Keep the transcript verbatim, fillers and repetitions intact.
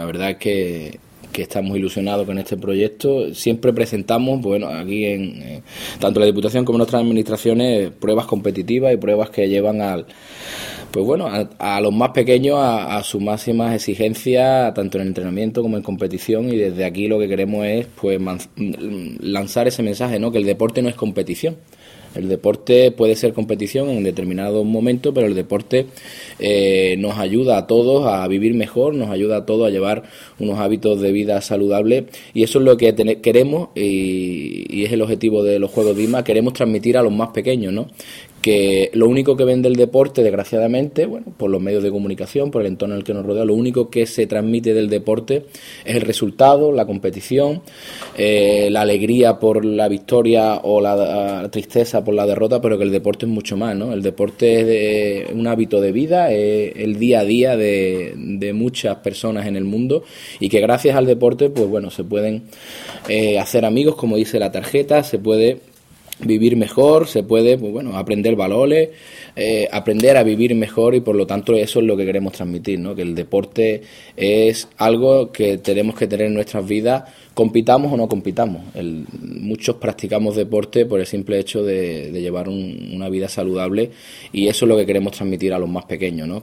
la verdad es que, que estamos ilusionados con este proyecto. Siempre presentamos, bueno, aquí en eh, tanto la Diputación como nuestras administraciones, pruebas competitivas y pruebas que llevan al pues bueno, a, a los más pequeños a, a sus máximas exigencias, tanto en entrenamiento como en competición, y desde aquí lo que queremos es pues man, lanzar ese mensaje, ¿no? Que el deporte no es competición. El deporte puede ser competición en determinados momentos, pero el deporte eh, nos ayuda a todos a vivir mejor, nos ayuda a todos a llevar unos hábitos de vida saludables, y eso es lo que ten- queremos y, y es el objetivo de los Juegos de I M A. Queremos transmitir a los más pequeños, ¿no? Que lo único que ven del deporte, desgraciadamente, bueno, por los medios de comunicación, por el entorno en el que nos rodea, lo único que se transmite del deporte es el resultado, la competición, eh, la alegría por la victoria o la, la tristeza por la derrota, pero que el deporte es mucho más, ¿no? El deporte es de, un hábito de vida, es el día a día de, de muchas personas en el mundo, y que gracias al deporte, pues bueno, se pueden eh, hacer amigos, como dice la tarjeta, se puede vivir mejor, se puede, pues bueno, aprender valores, eh, aprender a vivir mejor, y por lo tanto eso es lo que queremos transmitir, ¿no? Que el deporte es algo que tenemos que tener en nuestras vidas, compitamos o no compitamos. El, muchos practicamos deporte por el simple hecho de, de llevar un, una vida saludable, y eso es lo que queremos transmitir a los más pequeños, ¿no?